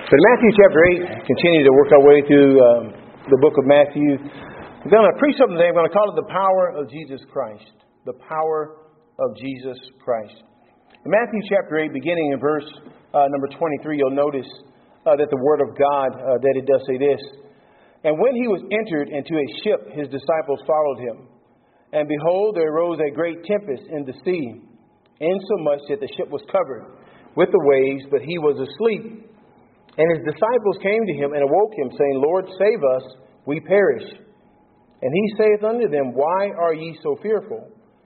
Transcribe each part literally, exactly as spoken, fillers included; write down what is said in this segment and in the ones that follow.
So in Matthew chapter eight, continue to work our way through um, the book of Matthew. I'm going to preach something today. I'm going to call it the power of Jesus Christ. The power of Jesus Christ. In Matthew chapter eight, beginning in verse uh, number twenty-three, you'll notice uh, that the word of God, uh, that it does say this. And when he was entered into a ship, his disciples followed him. And behold, there arose a great tempest in the sea, insomuch that the ship was covered with the waves, but he was asleep. And his disciples came to him and awoke him, saying, Lord, save us, we perish. And he saith unto them, Why are ye so fearful,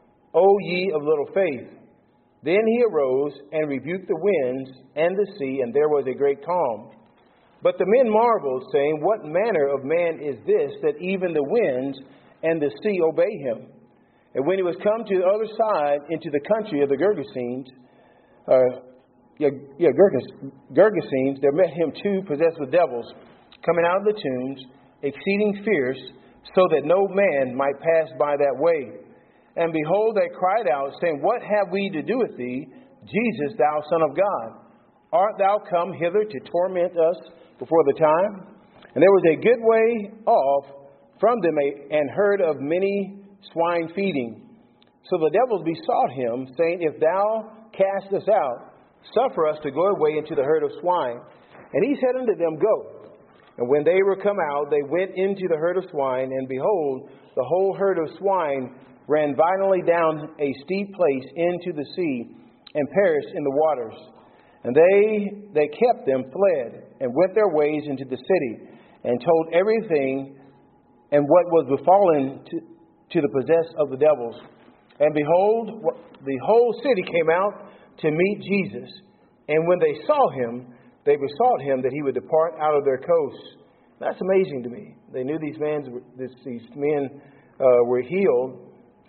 O ye of little faith? Then he arose and rebuked the winds and the sea, and there was a great calm. But the men marveled, saying, What manner of man is this, that even the winds and the sea obey him? And when he was come to the other side, into the country of the Gergesenes, uh, Yeah, yeah, Gerges, Gergesenes, there met him two possessed with devils, coming out of the tombs, exceeding fierce, so that no man might pass by that way. And behold, they cried out, saying, What have we to do with thee, Jesus, thou Son of God? Art thou come hither to torment us before the time? And there was a good way off from them a, an herd of many swine feeding. So the devils besought him, saying, If thou cast us out, suffer us to go away into the herd of swine. And he said unto them, Go. And when they were come out, they went into the herd of swine, and behold, the whole herd of swine ran violently down a steep place into the sea, and perished in the waters. And they they kept them, fled, and went their ways into the city, and told everything and what was befallen to, to the possessed of the devils. And behold, the whole city came out to meet Jesus. And when they saw him, they besought him that he would depart out of their coasts. That's amazing to me. They knew these men, these men uh, were healed.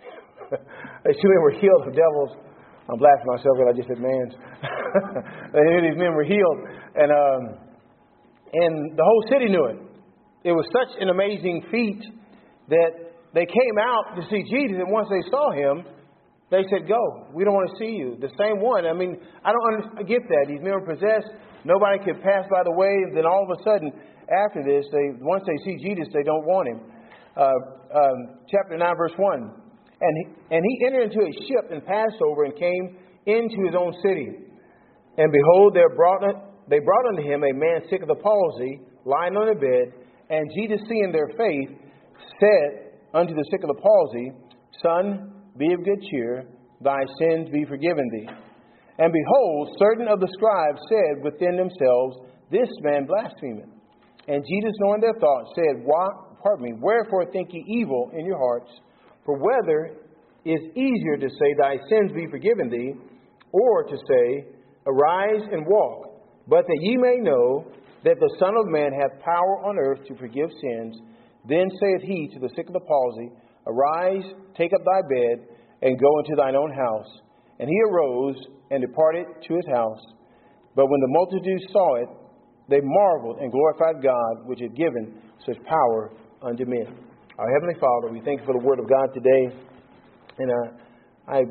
These two men were healed of devils. I'm laughing at myself when I just said mans. They knew these men were healed. And, um, and the whole city knew it. It was such an amazing feat that they came out to see Jesus. And once they saw him, they said, Go. We don't want to see you. The same one. I mean, I don't under- get that. These men were possessed. Nobody could pass by the way. And then all of a sudden, after this, they once they see Jesus, they don't want him. Uh, um, chapter nine, verse one. And he, and he entered into a ship and passed over and came into his own city. And behold, there brought, they brought unto him a man sick of the palsy, lying on a bed. And Jesus, seeing their faith, said unto the sick of the palsy, Son, be of good cheer, thy sins be forgiven thee. And behold, certain of the scribes said within themselves, This man blasphemeth. And Jesus, knowing their thoughts, said, Why, pardon me, wherefore think ye evil in your hearts? For whether is easier to say, Thy sins be forgiven thee, or to say, Arise and walk, but that ye may know that the Son of Man hath power on earth to forgive sins. Then saith he to the sick of the palsy, Arise, take up thy bed, and go into thine own house. And he arose and departed to his house. But when the multitude saw it, they marveled and glorified God, which had given such power unto men. Our Heavenly Father, we thank you for the Word of God today. And uh, I,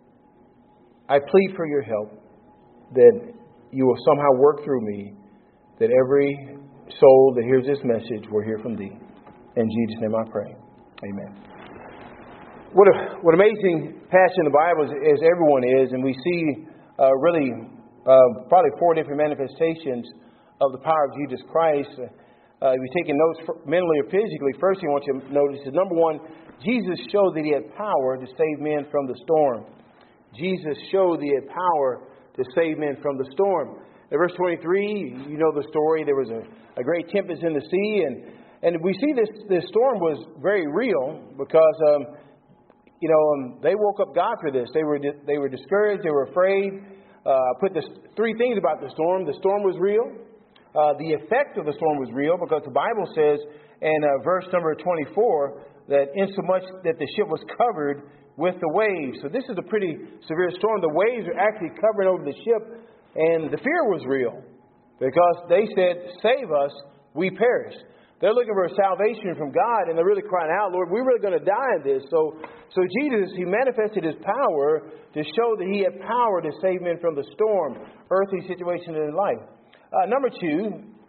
I plead for your help, that you will somehow work through me, that every soul that hears this message will hear from thee. In Jesus' name I pray. Amen. What a, what amazing passage in the Bible as, as everyone is, and we see uh, really uh, probably four different manifestations of the power of Jesus Christ. Uh, if you're taking notes for, mentally or physically, first thing I want you to notice is, number one, Jesus showed that he had power to save men from the storm. Jesus showed that he had power to save men from the storm. In verse twenty-three, you know the story. There was a, a great tempest in the sea, and, and we see this, this storm was very real because um, You know, um, they woke up God for this. They were they were discouraged. They were afraid. Uh, put this three things about the storm. The storm was real. Uh, the effect of the storm was real because the Bible says in uh, verse number twenty-four that insomuch that the ship was covered with the waves. So this is a pretty severe storm. The waves are actually covering over the ship, and the fear was real because they said, "Save us, we perish." They're looking for salvation from God, and they're really crying out, Lord, we're really going to die in this. So so Jesus, he manifested his power to show that he had power to save men from the storm, earthly situations in life. Uh, number two,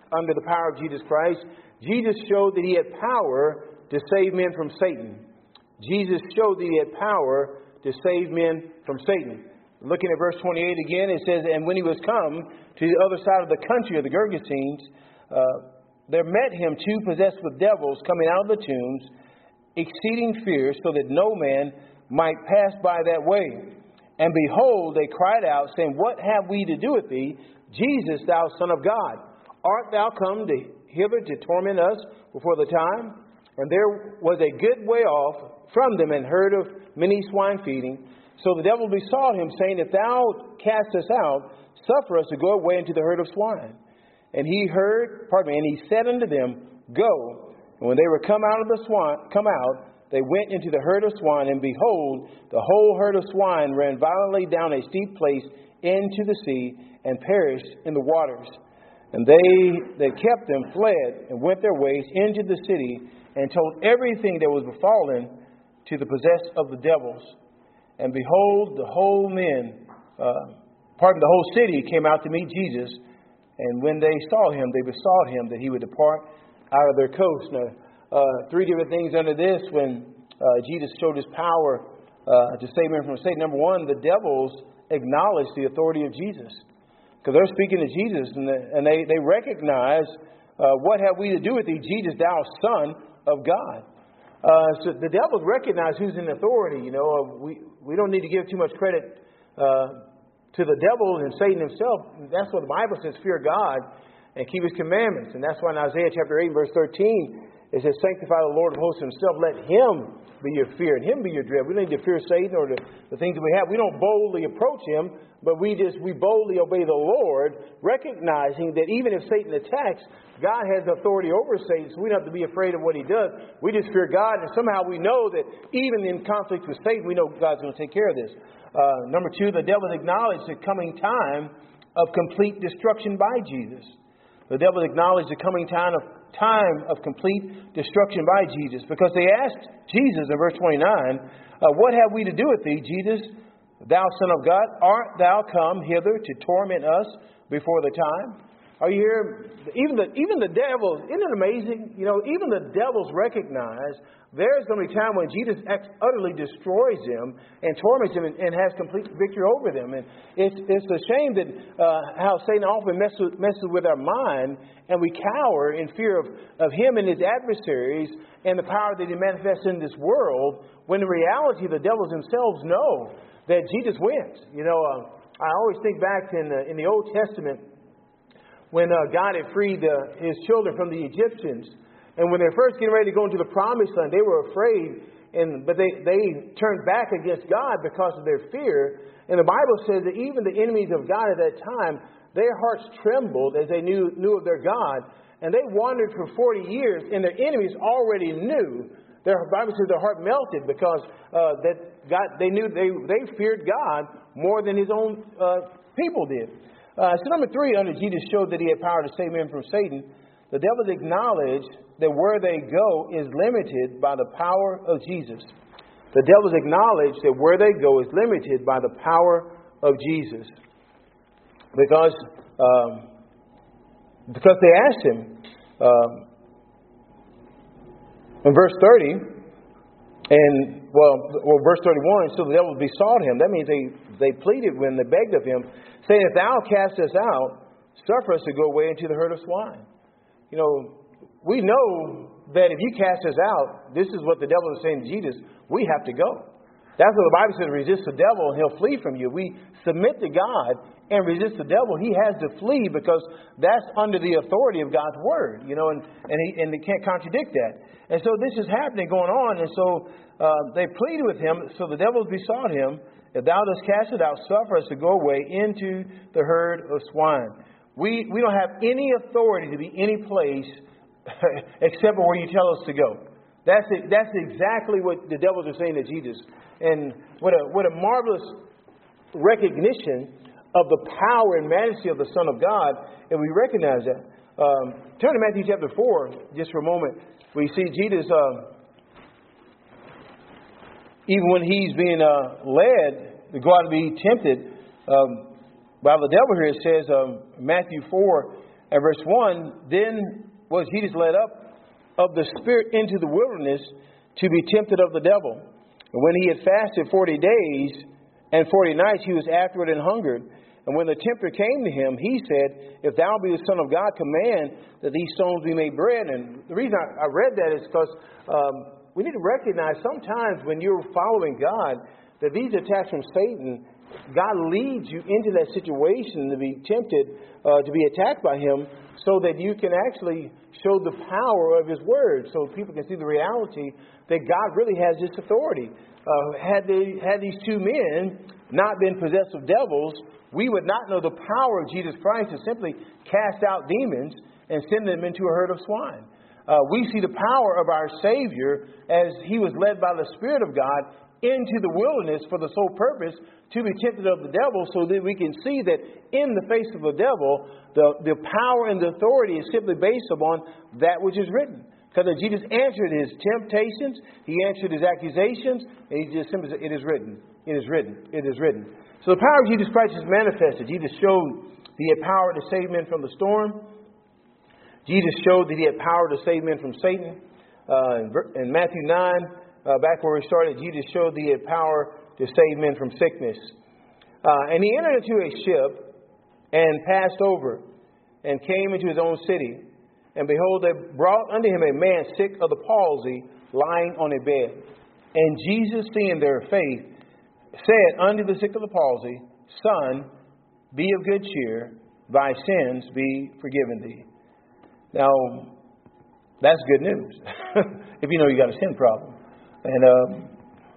under the power of Jesus Christ. Jesus showed that he had power to save men from Satan. Jesus showed that he had power to save men from Satan. Looking at verse twenty-eight again, it says, and when he was come to the other side of the country of the Gergesenes, uh, there met him two possessed with devils coming out of the tombs, exceeding fierce, so that no man might pass by that way. And behold, they cried out, saying, what have we to do with thee, Jesus, thou Son of God? Art thou come to hither to torment us before the time? And there was a good way off from them, and heard of many swine feeding. So the devil besought him, saying, if thou cast us out, suffer us to go away into the herd of swine. And he heard, pardon me, and he said unto them, go. And when they were come out of the swine, come out, they went into the herd of swine, and behold, the whole herd of swine ran violently down a steep place into the sea, and perished in the waters. And they that kept them fled, and went their ways into the city, and told everything that was befallen to the possessed of the devils. And behold, the whole men, uh, pardon, the whole city came out to meet Jesus. And when they saw him, they besought him that he would depart out of their coast. Now, uh, three different things under this when uh, Jesus showed his power uh, to save men from Satan. Number one, the devils acknowledged the authority of Jesus, because they're speaking to Jesus, and, the, and they, they recognize, uh, what have we to do with thee, Jesus, thou Son of God? Uh, so the devils recognize who's in authority. You know, uh, we, we don't need to give too much credit uh, to the devil and Satan himself. That's what the Bible says, fear God and keep his commandments. And that's why in Isaiah chapter eight, verse thirteen, it says, sanctify the Lord of hosts himself. Let him be your fear and him be your dread. We don't need to fear Satan or the, the things that we have. We don't boldly approach him, but we just we boldly obey the Lord, recognizing that even if Satan attacks, God has authority over Satan, so we don't have to be afraid of what he does. We just fear God, and somehow we know that even in conflict with Satan, we know God's going to take care of this. Uh, number two, the devil acknowledged the coming time of complete destruction by Jesus. The devil acknowledged the coming time of time of complete destruction by Jesus, because they asked Jesus in verse twenty-nine, uh, what have we to do with thee, Jesus, thou Son of God? Art thou come hither to torment us before the time? Are you here? Even the even the devils, isn't it amazing? You know, even the devils recognize there's going to be a time when Jesus utterly destroys them and torments them and, and has complete victory over them. And it's it's a shame that uh, how Satan often messes, messes with our mind, and we cower in fear of, of him and his adversaries and the power that he manifests in this world, when in reality the devils themselves know that Jesus wins. You know, uh, I always think back in the, in the Old Testament, when uh, God had freed uh, his children from the Egyptians. And when they were first getting ready to go into the promised land, they were afraid, and but they, they turned back against God because of their fear. And the Bible says that even the enemies of God at that time, their hearts trembled as they knew, knew of their God. And they wandered for forty years, and their enemies already knew. Their Bible says their heart melted because uh, that God, they knew they, they feared God more than his own uh, people did. Uh, so number three, under Jesus showed that he had power to save men from Satan. The devils acknowledged that where they go is limited by the power of Jesus. The devils acknowledge that where they go is limited by the power of Jesus. Because um, because they asked him um, in verse thirty, and well, well, verse thirty-one, so the devils besought him. That means they, they pleaded when they begged of him, saying, if thou cast us out, suffer us to go away into the herd of swine. You know, we know that if you cast us out, this is what the devil is saying to Jesus, we have to go. That's what the Bible says, resist the devil and he'll flee from you. We submit to God and resist the devil, he has to flee, because that's under the authority of God's word. You know, and, and, he, and they can't contradict that. And so this is happening, going on. And so uh, they pleaded with him. So the devils besought him, if thou dost cast it out, suffer us to go away into the herd of swine. We we don't have any authority to be any place except for where you tell us to go. That's it, that's exactly what the devils are saying to Jesus. And what a what a marvelous recognition of the power and majesty of the Son of God, and we recognize that. Um, turn to Matthew chapter four just for a moment. We see Jesus, uh, even when he's being uh, led to go out to be tempted um, by the devil here, it says, um, Matthew four, And verse one, then was Jesus led up of the Spirit into the wilderness to be tempted of the devil. And when he had fasted forty days and forty nights, he was afterward and hungered. And when the tempter came to him, he said, if thou be the Son of God, command that these stones be made bread. And the reason I, I read that is because um, we need to recognize sometimes when you're following God, that these attacks from Satan, God leads you into that situation to be tempted, uh, to be attacked by him, so that you can actually show the power of his word, so people can see the reality that God really has this authority. Uh, had, they, had these two men not been possessed of devils, we would not know the power of Jesus Christ to simply cast out demons and send them into a herd of swine. Uh, we see the power of our Savior as he was led by the Spirit of God into the wilderness for the sole purpose to be tempted of the devil, so that we can see that in the face of the devil, the, the power and the authority is simply based upon that which is written. Because Jesus answered his temptations, he answered his accusations, and he just simply said, it is written, it is written, it is written. So the power of Jesus Christ is manifested. Jesus showed that he had power to save men from the storm. Jesus showed that he had power to save men from Satan. Uh, in Matthew nine, uh, back where we started, Jesus showed that he had power to save men from sickness. Uh, and he entered into a ship and passed over and came into his own city. And behold, they brought unto him a man sick of the palsy, lying on a bed. And Jesus, seeing their faith, said unto the sick of the palsy, Son, be of good cheer, thy sins be forgiven thee. Now, that's good news. If you know you got a sin problem. And um,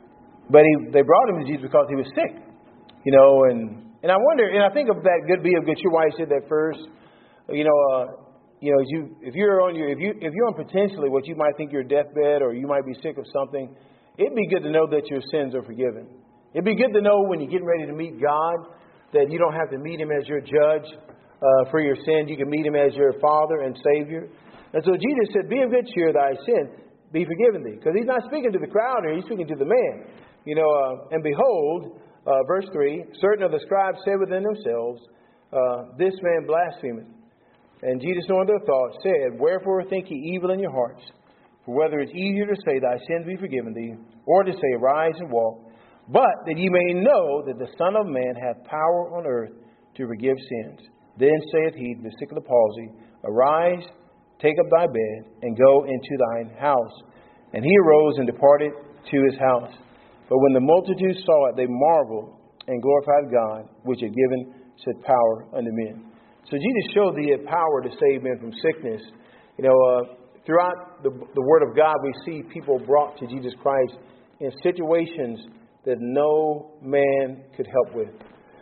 but he, they brought him to Jesus because he was sick. You know, and, and I wonder, and I think of that good be of good cheer, why he said that first. You know, uh, you know, as you, if you're on your, if you, if you're on potentially what you might think your deathbed, or you might be sick of something, it'd be good to know that your sins are forgiven. It'd be good to know when you're getting ready to meet God that you don't have to meet him as your judge uh, for your sins. You can meet him as your Father and Savior. And so Jesus said, be of good cheer, thy sin be forgiven thee. Because he's not speaking to the crowd here, he's speaking to the man. You know, uh, and behold, uh, verse three, certain of the scribes said within themselves, uh, this man blasphemeth. And Jesus, knowing their thoughts, said, wherefore think ye evil in your hearts? For whether it's easier to say, thy sins be forgiven thee, or to say, arise and walk, but that ye may know that the Son of Man hath power on earth to forgive sins. Then saith he to the sick of the palsy, arise, take up thy bed, and go into thine house. And he arose and departed to his house. But when the multitude saw it, they marveled and glorified God, which had given said power unto men. So Jesus showed that he had power to save men from sickness. You know, uh, throughout the, the Word of God, we see people brought to Jesus Christ in situations that no man could help with.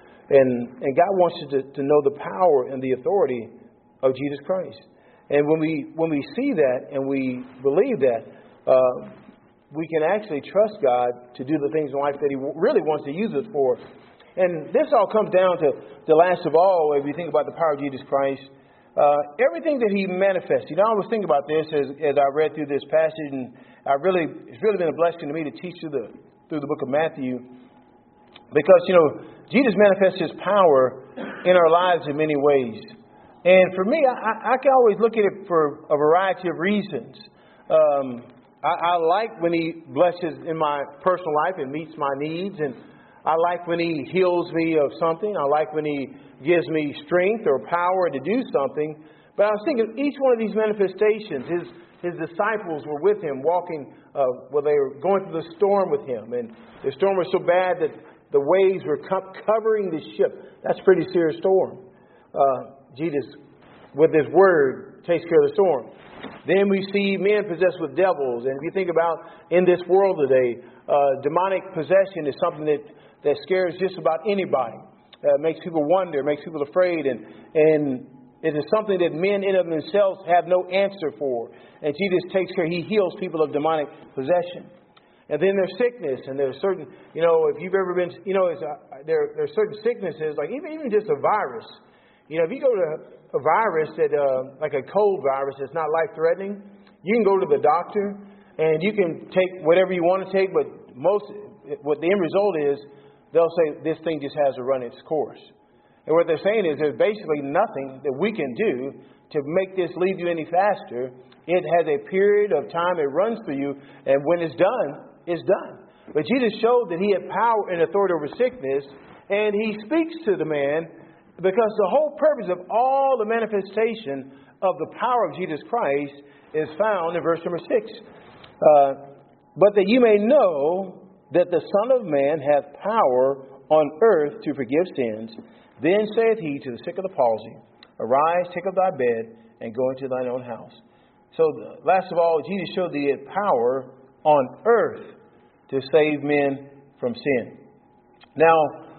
And and God wants you to, to know the power and the authority of Jesus Christ. And when we when we see that and we believe that, uh, we can actually trust God to do the things in life that he really wants to use us for. And this all comes down to the last of all, if you think about the power of Jesus Christ, uh, everything that he manifests. You know, I was thinking about this as, as I read through this passage, and I really it's really been a blessing to me to teach through the through the book of Matthew, because, you know, Jesus manifests his power in our lives in many ways. And for me, I, I can always look at it for a variety of reasons. Um, I, I like when he blesses in my personal life and meets my needs, and I like when he heals me of something. I like when he gives me strength or power to do something. But I was thinking, each one of these manifestations, his his disciples were with him, walking, uh, well, they were going through the storm with him. And the storm was so bad that the waves were co- covering the ship. That's a pretty serious storm. Uh, Jesus, with his word, takes care of the storm. Then we see men possessed with devils. And if you think about in this world today, uh, demonic possession is something that, that scares just about anybody. Uh, makes people wonder, makes people afraid. And, and it is something that men in of themselves have no answer for. And Jesus takes care, he heals people of demonic possession. And then there's sickness, and there's certain, you know, if you've ever been, you know, it's a, there there's certain sicknesses, like even even just a virus. You know, if you go to a virus that, uh, like a cold virus that's not life-threatening, you can go to the doctor, and you can take whatever you want to take, but most, what the end result is, they'll say this thing just has to run its course. And what they're saying is there's basically nothing that we can do to make this leave you any faster. It has a period of time it runs for you, and when it's done, it's done. But Jesus showed that he had power and authority over sickness, and he speaks to the man because the whole purpose of all the manifestation of the power of Jesus Christ is found in verse number six. Uh, but that you may know that the Son of Man hath power on earth to forgive sins. Then saith he to the sick of the palsy, Arise, take up thy bed, and go into thine own house. So, last of all, Jesus showed that he had power on earth to save men from sin. Now,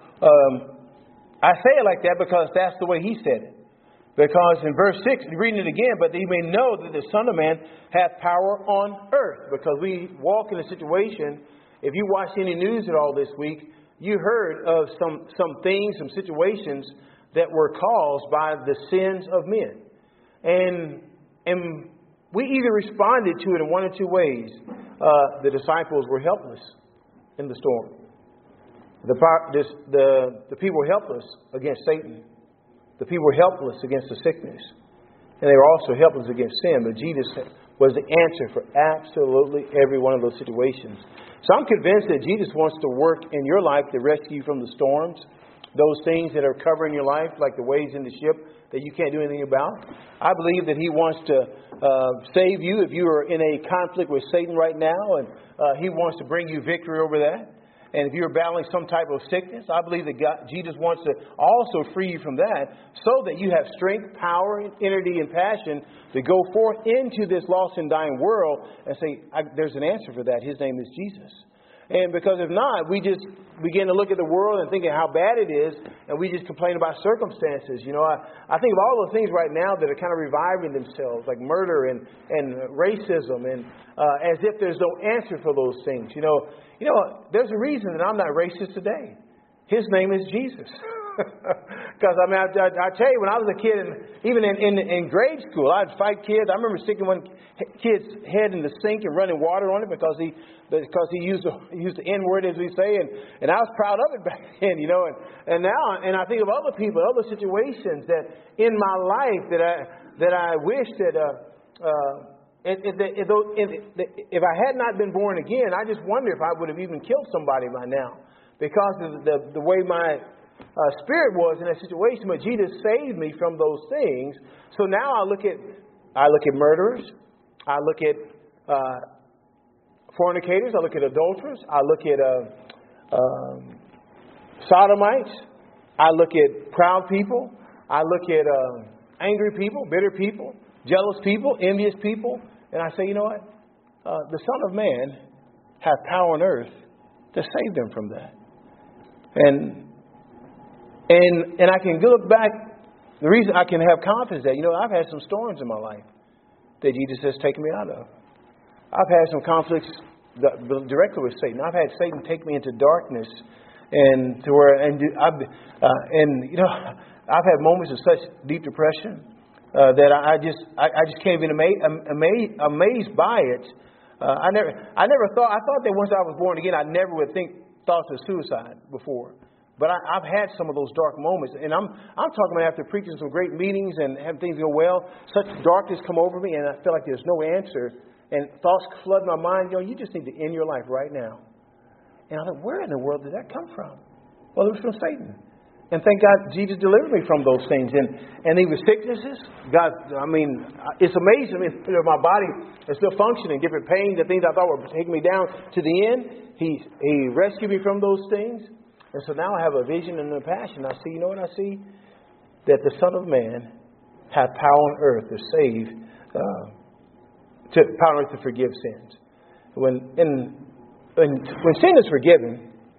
um, I say it like that because that's the way he said it. Because in verse six, reading it again, but that you may know that the Son of Man hath power on earth. Because we walk in a situation, if you watched any news at all this week, you heard of some, some things, some situations that were caused by the sins of men. And, and we either responded to it in one or two ways. Uh, the disciples were helpless in the storm. The, this, the, the people were helpless against Satan. The people were helpless against the sickness. And they were also helpless against sin. But Jesus was the answer for absolutely every one of those situations. So I'm convinced that Jesus wants to work in your life to rescue you from the storms. Those things that are covering your life, like the waves in the ship that you can't do anything about. I believe that he wants to uh, save you if you are in a conflict with Satan right now. And uh, he wants to bring you victory over that. And if you're battling some type of sickness, I believe that God, Jesus wants to also free you from that so that you have strength, power, energy, and passion to go forth into this lost and dying world and say, I, there's an answer for that. His name is Jesus. And because if not, we just begin to look at the world and think of how bad it is, and we just complain about circumstances. You know, I, I think of all the things right now that are kind of reviving themselves, like murder and, and racism, and uh, as if there's no answer for those things. You know, you know, there's a reason that I'm not racist today. His name is Jesus. Because, I mean, I, I, I tell you, when I was a kid, and even in, in, in grade school, I'd fight kids. I remember sticking one kid's head in the sink and running water on it because he because he used the, he used the N-word, as we say, and, and I was proud of it back then, you know. And, and now, and I think of other people, other situations that in my life that I that I wish that uh, uh, if, if, if, if I had not been born again, I just wonder if I would have even killed somebody by now because of the the way my Uh, spirit was in that situation, but Jesus saved me from those things. So now I look at I look at murderers, I look at uh, fornicators, I look at adulterers, I look at uh, um, sodomites, I look at proud people, I look at uh, angry people, bitter people, jealous people, envious people, and I say, you know what? Uh, the Son of Man hath power on earth to save them from that. And And and I can look back, the reason I can have confidence that, you know, I've had some storms in my life that Jesus has taken me out of. I've had some conflicts directly with Satan. I've had Satan take me into darkness and to where, and I've, uh, and you know, I've had moments of such deep depression uh, that I just I, I just can't even ama- ama- amazed by it. Uh, I never I never thought I thought that once I was born again, I never would think thoughts of suicide before. But I, I've had some of those dark moments, and I'm I'm talking about after preaching some great meetings and having things go well, such darkness come over me, and I feel like there's no answer, and thoughts flood my mind. You know, you just need to end your life right now. And I thought, where in the world did that come from? Well, it was from Satan. And thank God Jesus delivered me from those things. And and even sicknesses, God, I mean, it's amazing. I mean, you know, my body is still functioning, different pains, the things I thought were taking me down to the end. He He rescued me from those things. And so now I have a vision and a passion. I see, you know what I see? That the Son of Man hath power on earth to save, uh, to power on earth to forgive sins. When in, when, when sin is forgiven,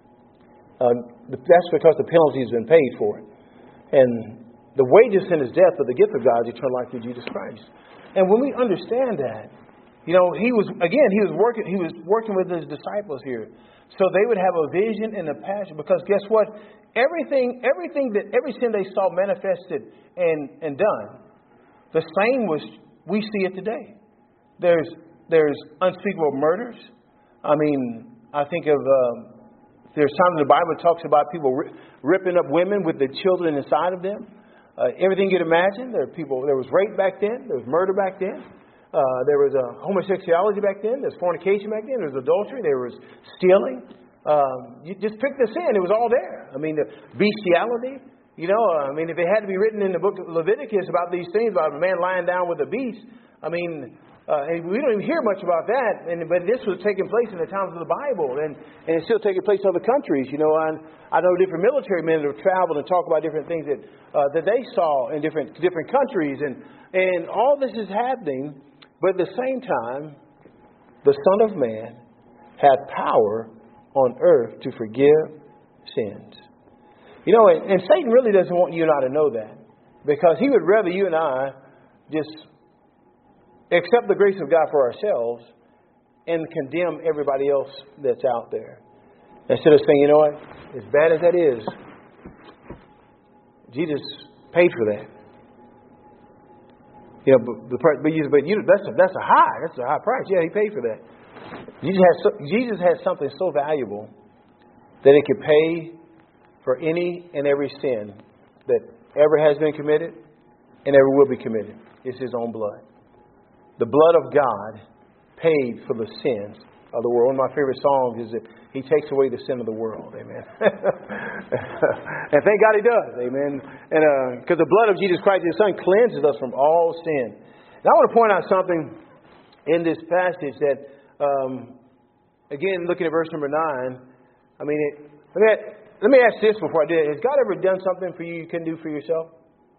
uh, that's because the penalty has been paid for it. And the wage of sin is death, but the gift of God is eternal life through Jesus Christ. And when we understand that, you know, he was again, he was working. He was working with his disciples here. So they would have a vision and a passion, because guess what? Everything, everything that every sin they saw manifested and, and done, the same was we see it today. There's there's unspeakable murders. I mean, I think of um, There's times in the Bible that talks about people ri- ripping up women with the children inside of them. Uh, everything you'd imagine. There are people. There was rape back then. There was murder back then. Uh, there was uh, homosexuality back then. There was fornication back then. There was adultery. There was stealing. Um, you just pick the sin. It was all there. I mean, the bestiality. You know, I mean, if it had to be written in the book of Leviticus about these things, about a man lying down with a beast, I mean, uh, and we don't even hear much about that. And but this was taking place in the times of the Bible, and, and it's still taking place in other countries. You know, and I know different military men that have traveled and talk about different things that uh, that they saw in different different countries, and and all this is happening. But at the same time, the Son of Man had power on earth to forgive sins. You know, and, and Satan really doesn't want you and I to know that, because he would rather you and I just accept the grace of God for ourselves and condemn everybody else that's out there. Instead of saying, you know what, as bad as that is, Jesus paid for that. You know, but, but, you, but you, that's, a, that's a high, that's a high price. Yeah, he paid for that. Jesus has, so, Jesus has something so valuable that it could pay for any and every sin that ever has been committed and ever will be committed. It's His own blood. The blood of God paid for the sins of the world. One of my favorite songs is that He takes away the sin of the world. Amen. And thank God He does. Amen. And because uh, the blood of Jesus Christ, His Son, cleanses us from all sin. And I want to point out something in this passage that, um, again, looking at verse number nine, I mean, it, let me Let me ask this before I do it. Has God ever done something for you you couldn't do for yourself?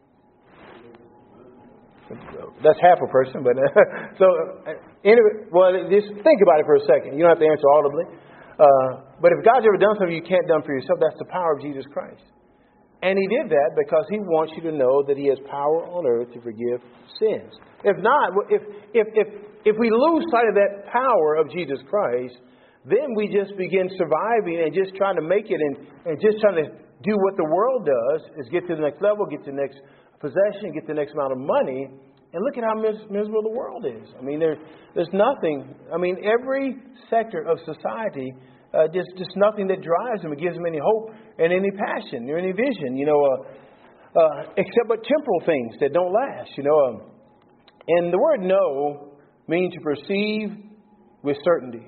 That's half a person, but uh, so uh, anyway, well, just think about it for a second. You don't have to answer audibly. Uh, but if God's ever done something you can't done for yourself, that's the power of Jesus Christ. And He did that because He wants you to know that He has power on earth to forgive sins. If not, if if if if we lose sight of that power of Jesus Christ, then we just begin surviving and just trying to make it and, and just trying to do what the world does, is get to the next level, get to the next possession, get the next amount of money. And look at how mis- miserable the world is. I mean, there, there's nothing. I mean, every sector of society, uh, just, just nothing that drives them, it gives them any hope and any passion or any vision, you know, uh, uh, except but temporal things that don't last, you know. Um, and the word know means to perceive with certainty.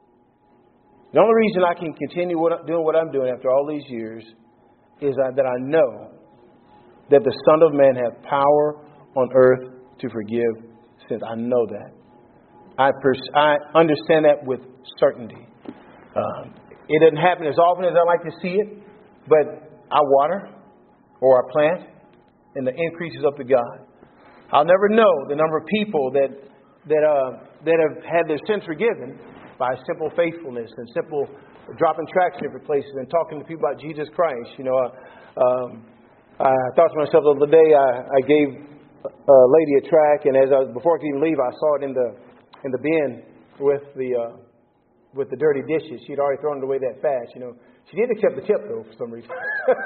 The only reason I can continue what, doing what I'm doing after all these years is that, that I know that the Son of Man has power on earth to forgive sins. I know that. I pers- I understand that with certainty. Um, it doesn't happen as often as I like to see it, but I water or I plant, and the increase is up to God. I'll never know the number of people that that uh, that have had their sins forgiven by simple faithfulness and simple dropping tracts in different places and talking to people about Jesus Christ. You know, uh, um, I thought to myself the other day, I, I gave a lady a tract, and as I was, before I could even leave, I saw it in the in the bin with the uh, with the dirty dishes. She'd already thrown it away that fast. You know, she did accept the tip though for some reason.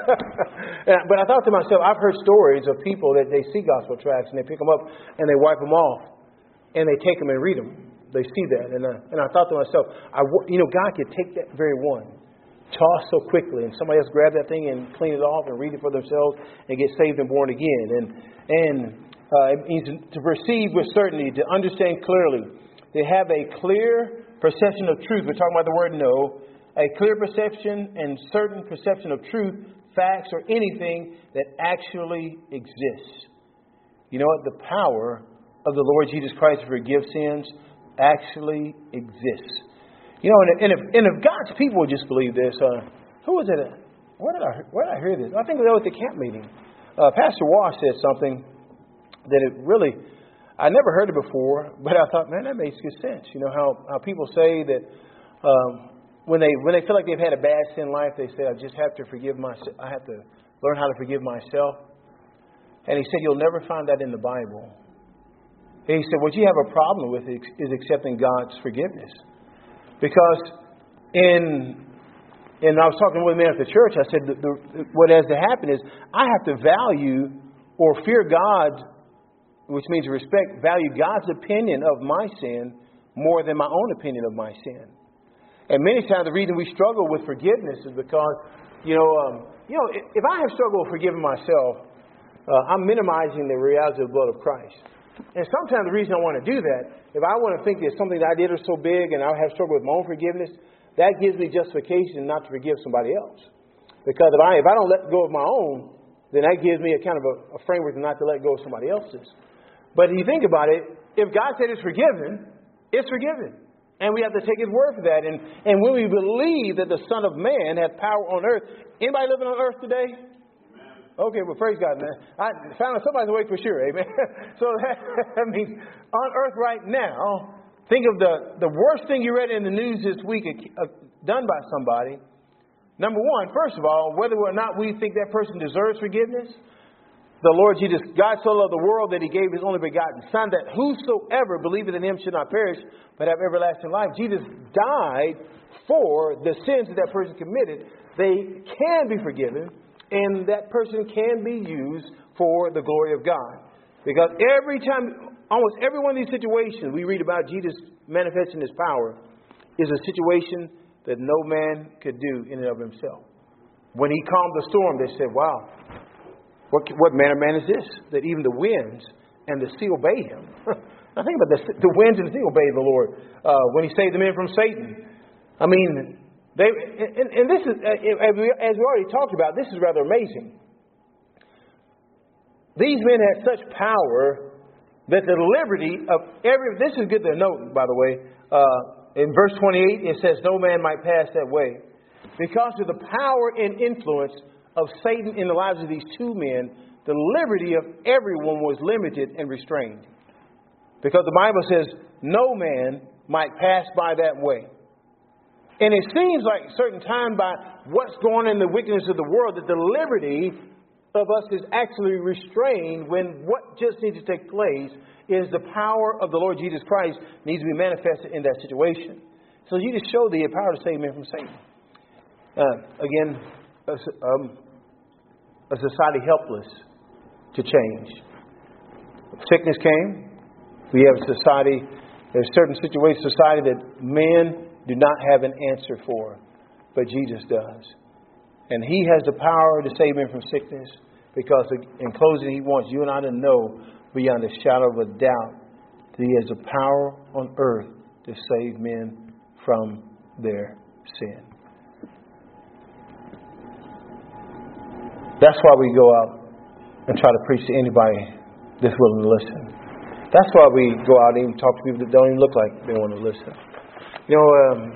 and, but I thought to myself, I've heard stories of people that they see gospel tracts and they pick them up and they wipe them off and they take them and read them. They see that, and uh, and I thought to myself, I you know, God could take that very one, toss so quickly, and somebody else grab that thing and clean it off and read it for themselves and get saved and born again. And and uh, it means to perceive with certainty, to understand clearly, to have a clear perception of truth. We're talking about the word know. A clear perception and certain perception of truth, facts, or anything that actually exists. You know what? The power of the Lord Jesus Christ to forgive sins actually exists. You know, and if, and if, and if God's people would just believe this, uh, who was it? Where did I where did I hear this? I think it was at the camp meeting. Uh, Pastor Wash said something that it really, I never heard it before, but I thought, man, that makes good sense. You know how, how people say that um, when they when they feel like they've had a bad sin life, they say, I just have to forgive myself. I have to learn how to forgive myself. And he said, you'll never find that in the Bible. And he said, what you have a problem with is accepting God's forgiveness. Because in, and I was talking with a man at the church, I said, the, the, what has to happen is I have to value or fear God, which means respect, value God's opinion of my sin more than my own opinion of my sin. And many times the reason we struggle with forgiveness is because, you know, um, you know, if, if I have struggled with forgiving myself, uh, I'm minimizing the reality of the blood of Christ. And sometimes the reason I want to do that, if I want to think that something that I did is so big and I have struggled with my own forgiveness, that gives me justification not to forgive somebody else. Because if I if I don't let go of my own, then that gives me a kind of a, a framework not to let go of somebody else's. But if you think about it, if God said it's forgiven, it's forgiven. And we have to take His word for that. And, and when we believe that the Son of Man has power on earth, anybody living on earth today? Okay, well, praise God, man. I found somebody's awake for sure, amen. So that, that means on earth right now, think of the, the worst thing you read in the news this week uh, done by somebody. Number one, first of all, whether or not we think that person deserves forgiveness, the Lord Jesus, God so loved the world that He gave His only begotten Son, that whosoever believeth in Him should not perish, but have everlasting life. Jesus died for the sins that that person committed. They can be forgiven. And that person can be used for the glory of God. Because every time, almost every one of these situations we read about Jesus manifesting His power is a situation that no man could do in and of himself. When He calmed the storm, they said, wow, what, what manner of man is this? That even the winds and the sea obey Him. Now think about this. The winds and the sea obey the Lord. Uh, when He saved the men from Satan. I mean... They, and, and this is, as we, as we already talked about, this is rather amazing. These men had such power that the liberty of every, this is good to note, by the way, uh, in verse twenty-eight, it says, no man might pass that way. Because of the power and influence of Satan in the lives of these two men, the liberty of everyone was limited and restrained. Because the Bible says, no man might pass by that way. And it seems like a certain time by what's going on in the wickedness of the world that the liberty of us is actually restrained when what just needs to take place is the power of the Lord Jesus Christ needs to be manifested in that situation. So you just show the power to save men from Satan. Uh, again, a, um, a society helpless to change. Sickness came. We have a society, there's certain situations in society that men do not have an answer for, but Jesus does. And He has the power to save men from sickness because, in closing, He wants you and I to know beyond a shadow of a doubt that He has the power on earth to save men from their sin. That's why we go out and try to preach to anybody that's willing to listen. That's why we go out and even talk to people that don't even look like they want to listen. You know, um,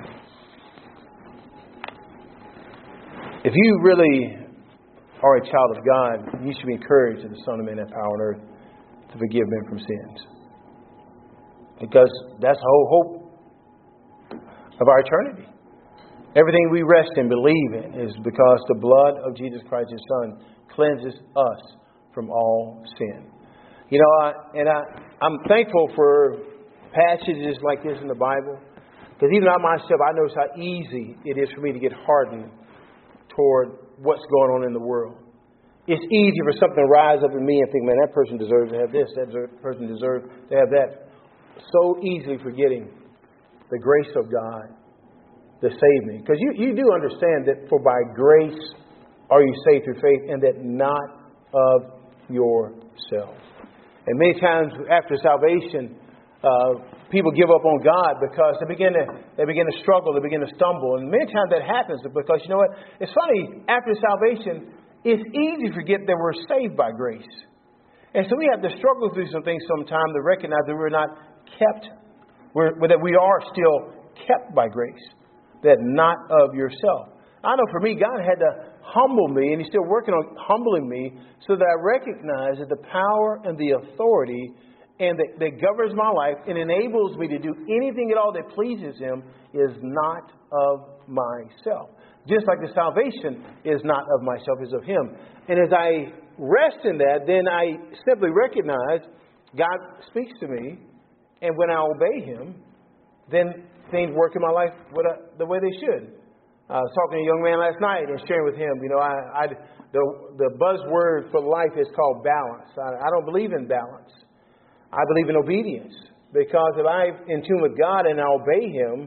if you really are a child of God, you should be encouraged that the Son of Man has power on earth to forgive men from sins. Because that's the whole hope of our eternity. Everything we rest and believe in is because the blood of Jesus Christ, His Son, cleanses us from all sin. You know, I, and I, I'm thankful for passages like this in the Bible. Because even I myself, I notice how easy it is for me to get hardened toward what's going on in the world. It's easy for something to rise up in me and think, man, that person deserves to have this. That person deserves to have that. So easily forgetting the grace of God to save me. Because you, you do understand that for by grace are you saved through faith, and that not of yourselves. And many times after salvation, uh, people give up on God because they begin to they begin to struggle, they begin to stumble. And many times that happens because, you know what? It's funny, after salvation, it's easy to forget that we're saved by grace. And so we have to struggle through some things sometimes to recognize that we're not kept, we're, that we are still kept by grace, that not of yourself. I know for me, God had to humble me, and He's still working on humbling me so that I recognize that the power and the authority and that, that governs my life and enables me to do anything at all that pleases Him is not of myself. Just like the salvation is not of myself, is of Him. And as I rest in that, then I simply recognize God speaks to me, and when I obey Him, then things work in my life the way they should. I was talking to a young man last night and sharing with him, you know, I, I the the buzzword for life is called balance. I, I don't believe in balance. I believe in obedience. Because if I'm in tune with God and I obey Him,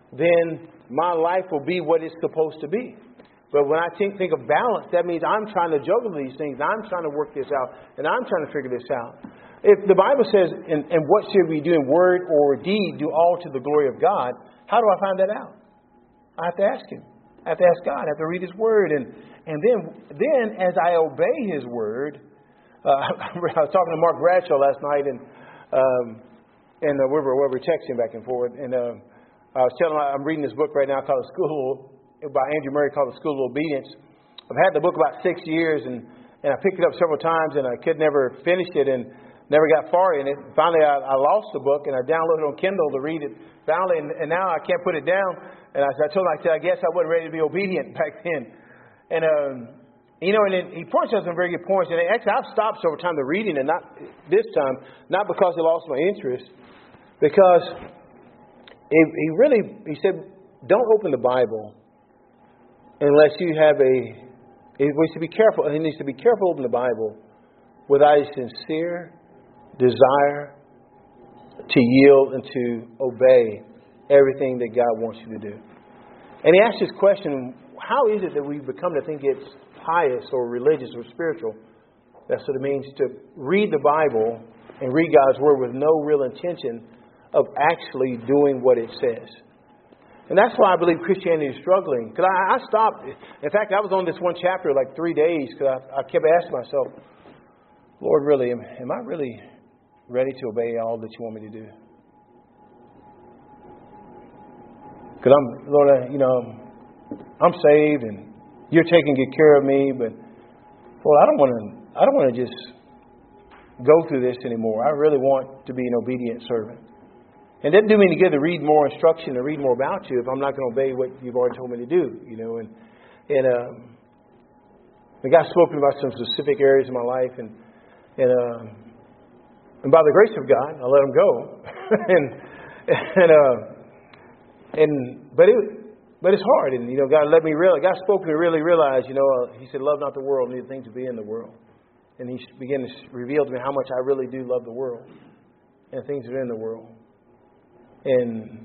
then my life will be what it's supposed to be. But when I think, think of balance, that means I'm trying to juggle these things. I'm trying to work this out. And I'm trying to figure this out. If the Bible says, and, and what should we do in word or deed, do all to the glory of God, how do I find that out? I have to ask Him. I have to ask God. I have to read His Word. And, and then, then as I obey His Word, uh, I was talking to Mark Bradshaw last night, and um, and uh, we, were, we were texting back and forth. And uh, I was telling him I'm reading this book right now called School by Andrew Murray called The School of Obedience. I've had the book about six years, and, and I picked it up several times, and I could never finish it and never got far in it. Finally, I, I lost the book, and I downloaded it on Kindle to read it. Finally, and, and now I can't put it down. And I, I told him, I said, I guess I wasn't ready to be obedient back then. And, um, you know, and then he points out some very good points. And actually, I've stopped several times the reading, and not this time, not because he lost my interest, because he, he really, he said, don't open the Bible unless you have a, he needs to be careful, he needs to be careful opening the Bible without a sincere desire to yield and to obey everything that God wants you to do. And he asked this question, how is it that we become to think it's pious or religious or spiritual? That's what it means to read the Bible and read God's Word with no real intention of actually doing what it says. And that's why I believe Christianity is struggling. Because I, I stopped. In fact, I was on this one chapter like three days because I, I kept asking myself, Lord, really, am, am I really ready to obey all that you want me to do? Because I'm, Lord, I, you know, I'm saved and you're taking good care of me, but Lord, I don't want to. I don't want to just go through this anymore. I really want to be an obedient servant. And it doesn't do me any good to read more instruction, to read more about you, if I'm not going to obey what you've already told me to do. You know, and and um, and God spoke to me about some specific areas of my life, and and um, and by the grace of God, I let them go. and and uh, and but it but it's hard, and you know, God let me realize. God spoke to me really realize. You know, uh, He said, "Love not the world, neither things to be in the world." And He began to reveal to me how much I really do love the world and things that are in the world. And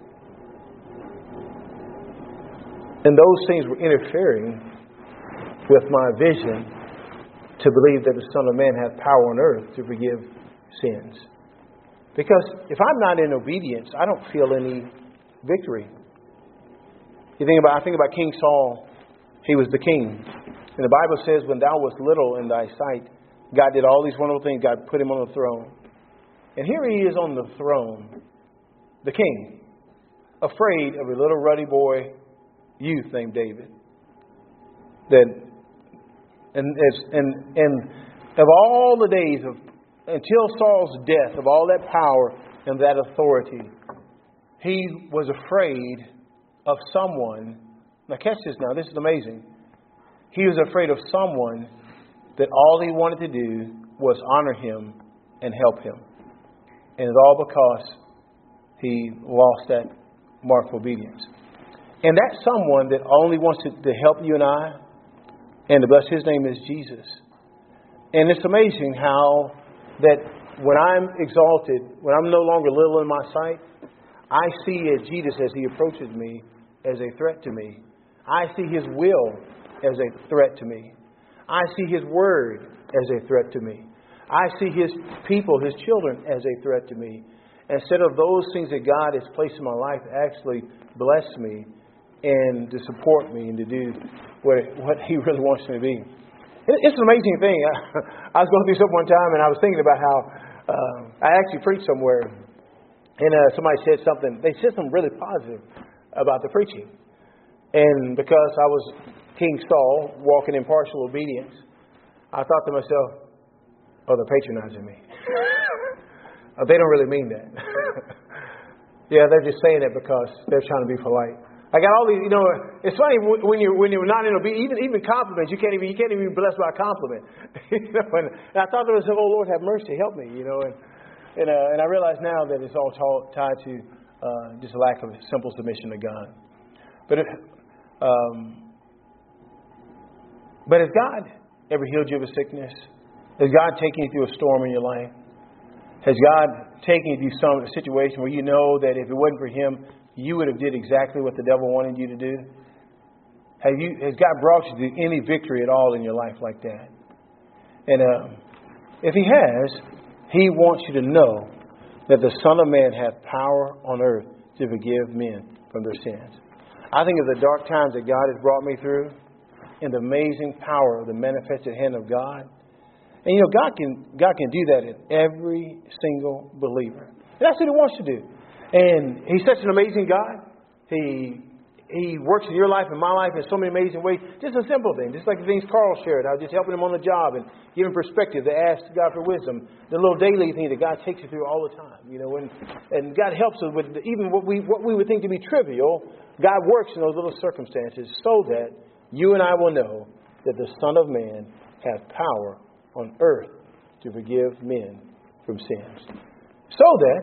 and those things were interfering with my vision to believe that the Son of Man had power on earth to forgive sins. Because if I'm not in obedience, I don't feel any victory. You think about I think about King Saul. He was the king. And the Bible says, when thou wast little in thy sight, God did all these wonderful things. God put him on the throne. And here he is on the throne, the king, afraid of a little ruddy boy, youth named David. That and and and of all the days of until Saul's death, of all that power and that authority, he was afraid of someone. Now catch this now, this is amazing. He was afraid of someone that all he wanted to do was honor him and help him. And it's all because he lost that mark of obedience. And that someone that only wants to, to help you and I and to bless his name is Jesus. And it's amazing how that when I'm exalted, when I'm no longer little in my sight, I see as Jesus as he approaches me as a threat to me. I see his will as a threat to me. I see his word as a threat to me. I see his people, his children, as a threat to me. Instead of those things that God has placed in my life actually bless me and to support me and to do what, what he really wants me to be. It's an amazing thing. I, I was going through something one time and I was thinking about how uh, I actually preached somewhere. And uh, somebody said something. They said something really positive about the preaching. And because I was King Saul, walking in partial obedience, I thought to myself, oh, they're patronizing me. Oh, they don't really mean that. Yeah, they're just saying it because they're trying to be polite. I got all these, you know, it's funny when you're, when you're not in obedience, even, even compliments, you can't even, you can't even be blessed by a compliment. You know, and, and I thought to myself, oh, Lord, have mercy, help me, you know. And and, uh, and I realize now that it's all t- tied to uh, just a lack of simple submission to God. But it, um, But has God ever healed you of a sickness? Has God taken you through a storm in your life? Has God taken you through some situation where you know that if it wasn't for him, you would have did exactly what the devil wanted you to do? Have you, has God brought you to any victory at all in your life like that? And uh, if He has, He wants you to know that the Son of Man hath power on earth to forgive men from their sins. I think of the dark times that God has brought me through and the amazing power of the manifested hand of God. And you know, God can God can do that in every single believer. And that's what He wants to do. And He's such an amazing God. He He works in your life and my life in so many amazing ways. Just a simple thing, just like the things Carl shared. I was just helping him on the job and giving perspective to ask God for wisdom. The little daily thing that God takes you through all the time, you know. And and God helps us with even what we what we would think to be trivial. God works in those little circumstances so that you and I will know that the Son of Man has power on earth to forgive men from sins. So that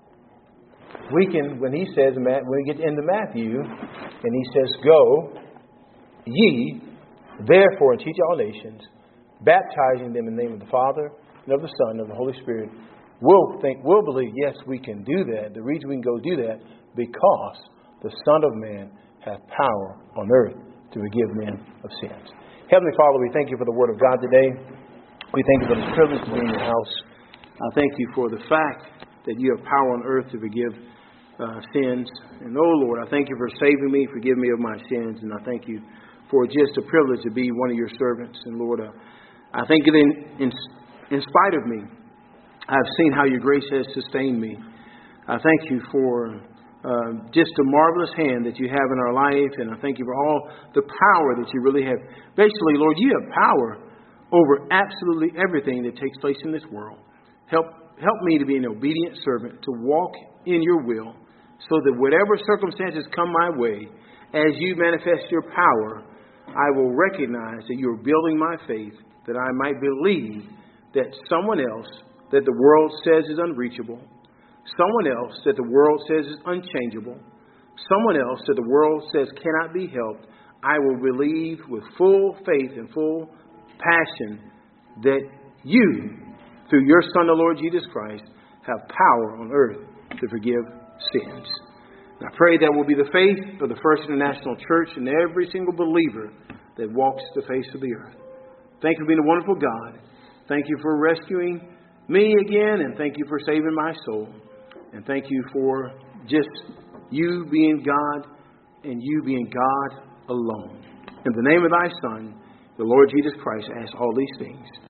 we can, when He says, when we get into Matthew, and He says, "Go ye, therefore, and teach all nations, baptizing them in the name of the Father, and of the Son, and of the Holy Spirit," we'll think, we'll believe, yes, we can do that. The reason we can go do that, because the Son of Man hath power on earth to forgive men of sins. Heavenly Father, we thank You for the Word of God today. We thank You for this privilege to be in Your house. I thank You for the fact that You have power on earth to forgive uh, sins. And, oh Lord, I thank You for saving me, forgive me of my sins. And I thank You for just a privilege to be one of Your servants. And Lord, uh, I thank You that in, in, in spite of me, I've seen how Your grace has sustained me. I thank You for uh, just the marvelous hand that You have in our life. And I thank You for all the power that You really have. Basically, Lord, You have power over absolutely everything that takes place in this world. Help help me to be an obedient servant, to walk in Your will, so that whatever circumstances come my way, as You manifest Your power, I will recognize that You're building my faith, that I might believe that someone else that the world says is unreachable, someone else that the world says is unchangeable, someone else that the world says cannot be helped, I will believe with full faith and full passion that You, through Your Son, the Lord Jesus Christ, have power on earth to forgive sins. And I pray that will be the faith of the First International Church and every single believer that walks the face of the earth. Thank You for being a wonderful God. Thank You for rescuing me again, and thank You for saving my soul. And thank You for just You being God and You being God alone. In the name of Thy Son, the Lord Jesus Christ, I ask all these things.